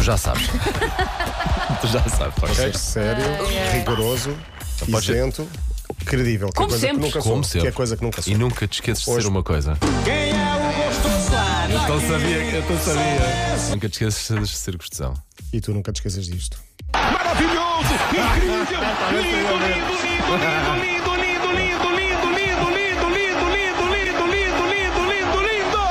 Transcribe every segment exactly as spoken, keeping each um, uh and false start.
tu já sabes. Tu já sabes, ok? Ser sério, rigoroso, isento, credível. Que é Como coisa que sempre. nunca Como sou. sempre. Que é coisa que nunca sou. E nunca te esqueças de Hoje- ser uma coisa. Quem é o gostoso? Claro. Eu tão sabia, eu tão sabia. Nunca te esqueças de ser gostosão. E tu nunca te esqueças disto. Maravilhoso! Incrível! Lindo, lindo, lindo, lindo, lindo, lindo, lindo, lindo, lindo, lindo, lindo, lindo, lindo, lindo, lindo, lindo, lindo!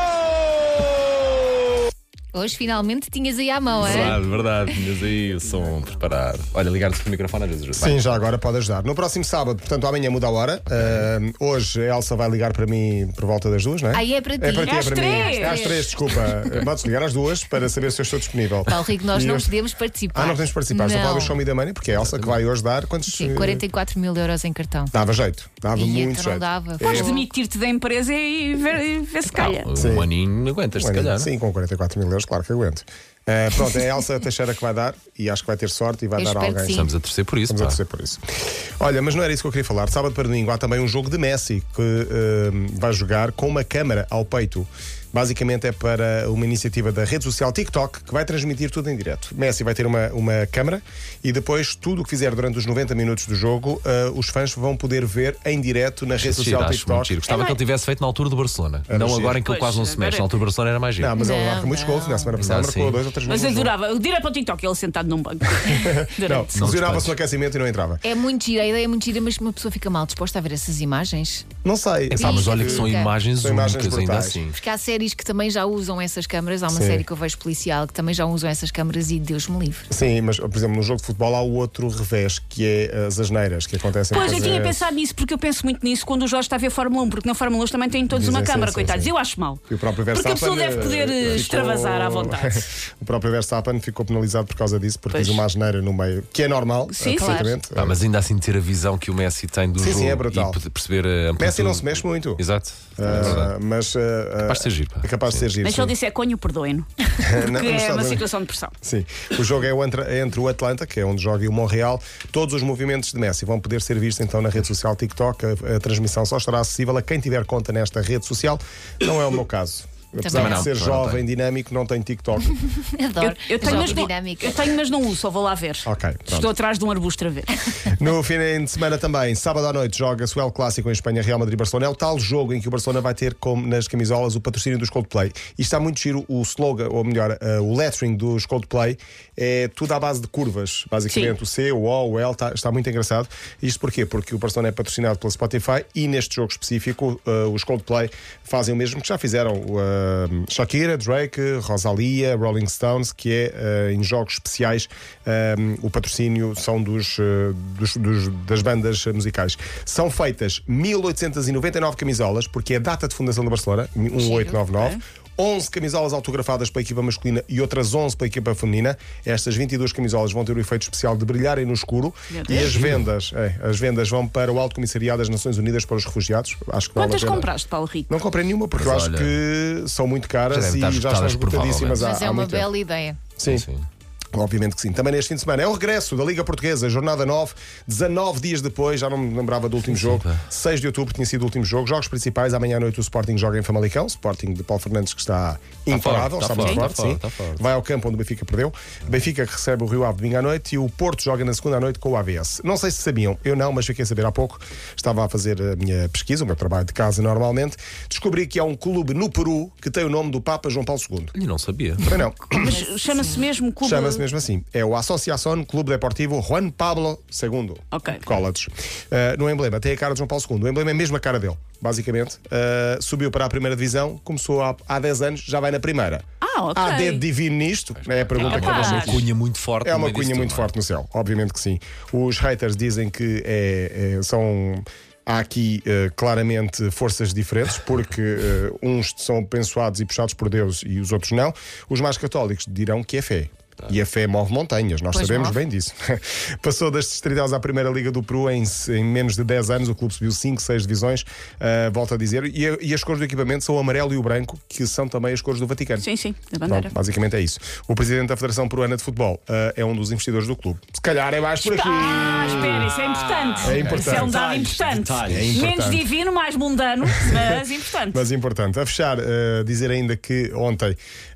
Hoje finalmente tinhas aí à mão, é? Verdade, verdade. Tinhas aí o som preparado. Olha, ligar-te o microfone às vezes ajuda. Sim, já agora pode ajudar. No próximo sábado, portanto, amanhã muda a hora. Uh, hoje a Elsa vai ligar para mim por volta das duas, não é? Aí é para ti. É para ti, É é às para mim. três. É às três, desculpa. Podes ligar às duas para saber se eu estou disponível. Paulo Rico, nós E não eu- podemos participar. Ah, não podemos participar. Só Não. pode ver o Show Me the Money, porque é a Elsa que vai hoje dar. Quantos? Sim, quarenta e quatro mil euros em cartão. Dava jeito. Dava E muito então jeito. não dava. Podes Foi- demitir-te da empresa e ver, e ver se calha. Um Sim. aninho aguentas, se Olha, calhar. Sim, com quarenta e quatro mil euros, claro que aguento. Uh, pronto, é a Elsa Teixeira que vai dar e acho que vai ter sorte e vai Eu dar a espero que alguém. sim. Estamos a torcer por isso. Vamos a Pá. torcer por isso. Olha, mas não era isso que eu queria falar. De sábado para domingo há também um jogo de Messi que uh, vai jogar com uma câmara ao peito. Basicamente é para uma iniciativa da rede social TikTok que vai transmitir tudo em direto. Messi vai ter uma, uma câmara e depois tudo o que fizer durante os noventa minutos do jogo, uh, os fãs vão poder ver em direto na rede Giro, social acho muito TikTok. giro. Gostava É, que ele tivesse feito na altura do Barcelona. Era Não giro. agora em que ele Pois, quase não se agora mexe. é- Na altura do Barcelona era mais giro. Não, mas ele Não, marca muitos não. gols. Na semana passada Ah, marcou sim. dois ou três Mas gols. no jogo. adorava. Direto para o TikTok, ele sentado num banco. Não, Durante. Não lesionava-se despedes. no aquecimento e não entrava. É muito gira, a ideia é muito gira, mas uma pessoa fica mal disposta a ver essas imagens. Não sei. Epá, mas olha que são Fica. imagens São imagens únicas, ainda brutais. assim. Porque há séries que também já usam essas câmaras. Há uma Sim. série que eu vejo policial que também já usam essas câmaras e Deus me livre. Sim, mas por exemplo, no jogo de futebol há o outro revés, que é as asneiras que acontecem. Pois, eu depois, tinha é- pensado nisso, porque eu penso muito nisso quando o Jorge está a ver Fórmula um, porque na Fórmula um também têm todos Dizem, uma sim, câmara, sim, coitados. sim. Eu acho mal. E o próprio Porque a Verstappen, pessoa deve poder eh, eh, ficou- extravasar à vontade. O próprio Verstappen ficou penalizado por causa disso, porque Pois. fez uma asneira no meio, que é normal, Sim, eh, perfeitamente. Pá, mas ainda assim ter a visão que o Messi tem do Sim, jogo sim, é brutal. e poder perceber a amplitude. Messi não se mexe muito. Exato. É Ah, verdade. mas uh, Capaz de ser giro, pá. É capaz de Sim. ser giro. Mas se ele sim. disser conho, perdoem-no. Não, Porque mas é sabe- uma situação de pressão. Sim, o jogo é o entre, entre o Atlanta, que é onde joga, e o Montreal. Todos os movimentos de Messi vão poder ser vistos então na rede social TikTok. A, a transmissão só estará acessível a quem tiver conta nesta rede social. Não é o meu caso. Apesar Também de não, ser também não jovem, dinâmico, não tenho TikTok. Adoro. Eu, eu tenho, Jogo mas não, dinâmico. eu tenho, mas não uso, só vou lá ver. Ok, pronto. Estou atrás de um arbusto a ver. No fim de semana também, sábado à noite, joga-se o El Clássico em Espanha, Real Madrid-Barcelona. É o tal jogo em que o Barcelona vai ter como nas camisolas o patrocínio dos Coldplay. E está muito giro o slogan, ou melhor, uh, o lettering dos Coldplay. É tudo à base de curvas, basicamente. Sim. O C, o O, o L, está, está muito engraçado. Isto porquê? Porque o Barcelona é patrocinado pela Spotify e neste jogo específico uh, os Coldplay fazem o mesmo que já fizeram uh, Shakira, Drake, Rosalia, Rolling Stones, que é uh, em jogos especiais um, o patrocínio são dos, uh, dos, dos- das bandas musicais. São feitas mil oitocentas e noventa e nove camisolas, porque é a data de fundação do Barcelona, mil oitocentos e noventa e nove. onze camisolas autografadas para a equipa masculina e outras onze para a equipa feminina. Estas vinte e duas camisolas vão ter o efeito especial de brilharem no escuro. Meu E Deus. as vendas, é, as vendas vão para o Alto Comissariado das Nações Unidas para os Refugiados. Acho que vale a Quantas pena. compraste, Paulo Rico? Não comprei nenhuma, porque Mas eu acho olha, que são muito já caras devem e estar já estão esgotadas, esgotadíssimas há, Mas é há uma muito tempo. bela ideia. Sim. Sim. Obviamente que sim. Também neste fim de semana é o regresso da Liga Portuguesa, jornada nove, dezanove dias depois, já não me lembrava do último jogo. pá. seis de outubro tinha sido o último jogo. Jogos principais, amanhã à noite o Sporting joga em Famalicão. Sporting de Paulo Fernandes que está imparável, forte, está, está muito forte, forte, está sim. forte, está forte. Vai ao campo onde o Benfica perdeu. Benfica que recebe o Rio Ave domingo à noite e o Porto joga na segunda à noite com o A V S. Não sei se sabiam, eu não, mas fiquei a saber há pouco. Estava a fazer a minha pesquisa, o meu trabalho de casa normalmente. Descobri que há um clube no Peru que tem o nome do Papa João Paulo segundo. E não sabia. Também não. Mas chama-se mesmo clube. Chama-se mesmo assim. É o Associação Clube Deportivo Juan Pablo segundo Ok. College. Uh, no emblema tem a cara de João Paulo segundo. O emblema é mesmo a cara dele, basicamente. Uh, subiu para a primeira divisão, começou há, há dez anos, já vai na primeira. Ah, ok. Há dedo divino nisto? É a pergunta É que eu capaz. vou É uma fazer. cunha muito forte. É no uma meio disso cunha tudo, muito não é? forte no céu, obviamente que sim. Os haters dizem que é, é- são. Há aqui eh, claramente forças diferentes, porque eh, uns são abençoados e puxados por Deus e os outros não. Os mais católicos dirão que é fé. E a fé move montanhas, nós Pois sabemos move. bem disso. Passou das distritais à Primeira Liga do Peru em, em menos de dez anos, o clube subiu cinco, seis divisões, uh, volto a dizer, e, a- e as cores do equipamento são o amarelo e o branco, que são também as cores do Vaticano. Sim, sim, da bandeira. Pronto, basicamente é isso. O presidente da Federação Peruana de Futebol uh, é um dos investidores do clube. Se calhar é mais por aqui. Ah, espera, isso é importante. É importante. Isso é um dado Detalhes, importante. detalhes. É importante. Menos divino, mais mundano, mas importante. Mas importante. A fechar, uh, dizer ainda que ontem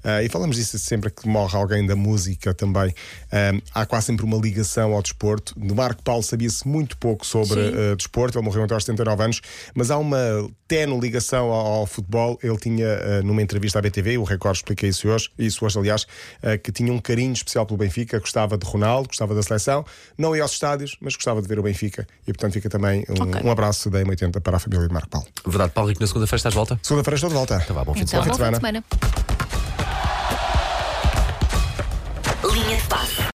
Uh, e falamos disso sempre que morre alguém da música também. Uh, há quase sempre uma ligação ao desporto. Do Marco Paulo sabia-se muito pouco sobre uh, desporto, ele morreu até aos setenta e nove anos, mas há uma tenue ligação ao, ao futebol. Ele tinha, uh, numa entrevista à B T V, o Record explica isso hoje, isso hoje aliás, uh, que tinha um carinho especial pelo Benfica, gostava de Ronaldo, gostava da seleção, não ia aos estádios, mas gostava de ver o Benfica. E portanto fica também um, Okay. um abraço da M oitenta para a família de Marco Paulo. Verdade, Paulo Rico, na segunda-feira estás de volta? Segunda-feira estou de volta. Então vá, bom fim de Então, semana. bom fim de semana. Linha de passe.